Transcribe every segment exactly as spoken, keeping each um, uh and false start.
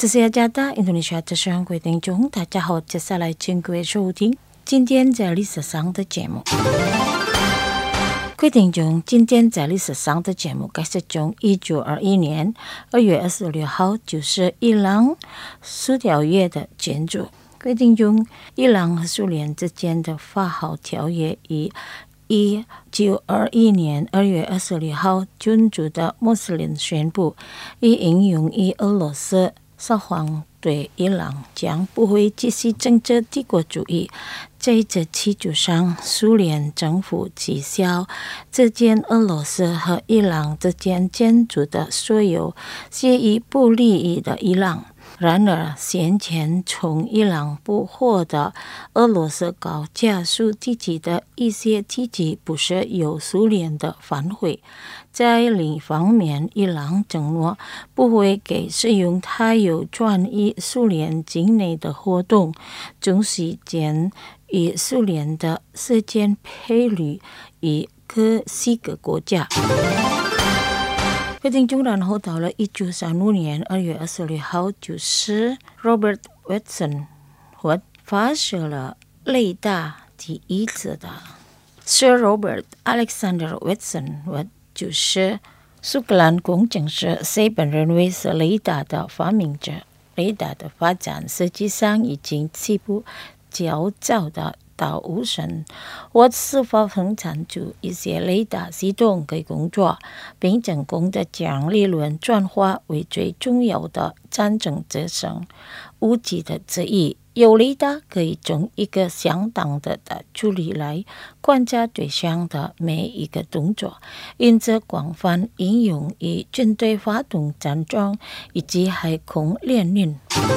这是雅加达印度尼西亚的生活听众，大家好，接下来请各位收听今天在历史上的节目。各位听众，今天在历史上的节目开始从一九二一年二月二十六号，就是伊朗苏条约的建筑。各位听众，伊朗和苏联之间的法好条约于一九二一年二月二十六号，君主的穆斯林宣布，以应用于俄罗斯撒谎对伊朗将不会继续政治帝国主义。在这基础上，苏联政府取消之间俄罗斯和伊朗之间建筑的所有协议不利益的伊朗。然而，先前从伊朗不获得俄罗斯高加索地区的一些地区不是由苏联的反悔。在另一方面，伊朗承诺不会给使用它有专于苏联境内的活动中时间与苏联的时间配率与各四个国家。听众，然后到了一九三五年二月二十六号，就是 Robert Watson 发射了雷达第一次的 Sir Robert Alexander Watson 就是苏格兰工程师，谁本认为是雷达的发明者。雷达的发展实际上已经起步较早的到无神，我是否生产出一些雷达系统的工作，并成功的将理论转化为最重要的战争制胜武器的之一。有雷达可以从一个相当的距离来观察对象的每一个动作，因此广泛应用于军队发动战争以及海空联运。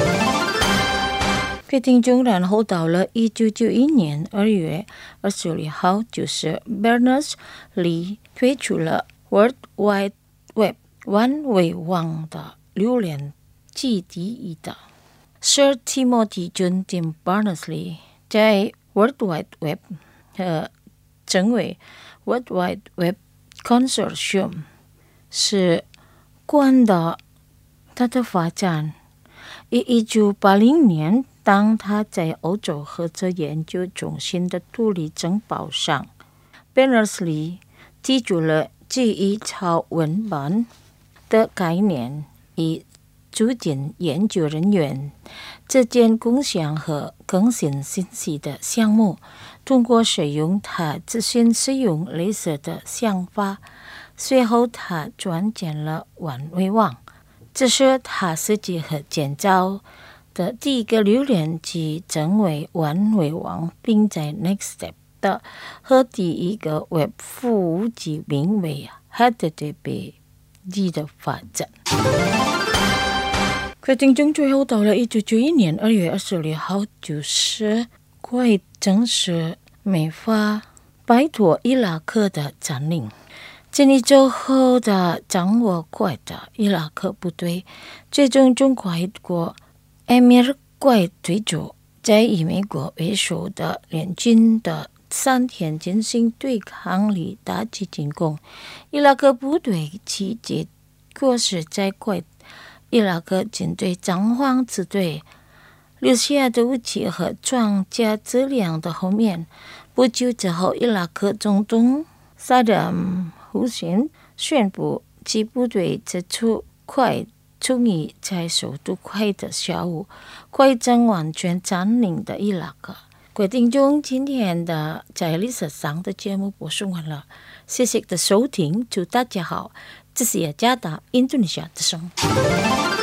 各位听众，然后到了一九九一年二月二十六号，就是 Berners-Lee 推出了 World Wide Web 万维网的浏览器第一的 Sir Timothy John Tim Berners-Lee 在 World Wide Web 和称为 World Wide Web Consortium 是关的它的发展。于一九八零年，当他在欧洲合作研究中心的独立城堡上 Berners-Lee 提出了记忆超文本的概念，以促进研究人员之间共享和更新信息的项目。通过使用他自身使用类似的想法，随后他创建了万维网，这是他设计和建造的第一个浏览器成为万维网，并在 Nextstep 的和第一个 Web 服务器名为 H T T P 的发展。各位听众，最后到了一九九一年二月二十六号，就是怪正式美法摆脱伊拉克的占领。建立之后的掌握怪的伊拉克部队，最终中怪国埃米尔怪队主在以美国为首的联军的三天进行对抗里打击进攻。伊拉克部队其结果是在怪伊拉克军队张荒之队留下的武器和装甲质量的后面。不久之后，伊拉克总统萨达姆胡辛宣布其部队撤出快终于在首都快的下午快将完全占领的伊拉克。各位听众，今天的在历史上的节目播送完了，谢谢的收听，祝大家好，这是雅加达印度尼西亚的声。